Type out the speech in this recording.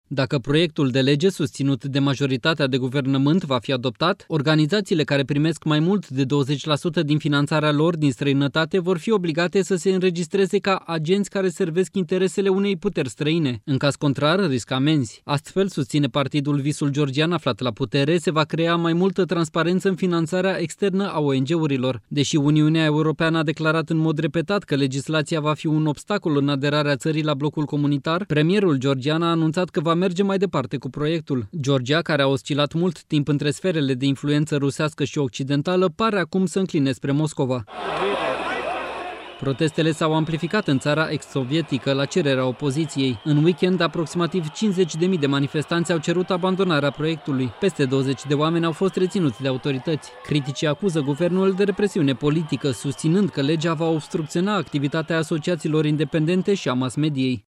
Dacă proiectul de lege susținut de majoritatea de guvernământ va fi adoptat, organizațiile care primesc mai mult de 20% din finanțarea lor din străinătate vor fi obligate să se înregistreze ca agenți care servesc interesele unei puteri străine. În caz contrar, riscă amenzi. Astfel, susține partidul Visul Georgian aflat la putere, se va crea mai multă transparență în finanțarea externă a ONG-urilor. Deși Uniunea Europeană a declarat în mod repetat că legislația va fi un obstacol în aderarea țării la blocul comunitar, premierul georgian a anunțat că va merge mai departe cu proiectul. Georgia, care a oscilat mult timp între sferele de influență rusească și occidentală, pare acum să încline spre Moscova. Protestele s-au amplificat în țara ex-sovietică la cererea opoziției. În weekend, aproximativ 50.000 de manifestanți au cerut abandonarea proiectului. Peste 20 de oameni au fost reținuți de autorități. Criticii acuză guvernul de represiune politică, susținând că legea va obstrucționa activitatea asociațiilor independente și a mass-mediei.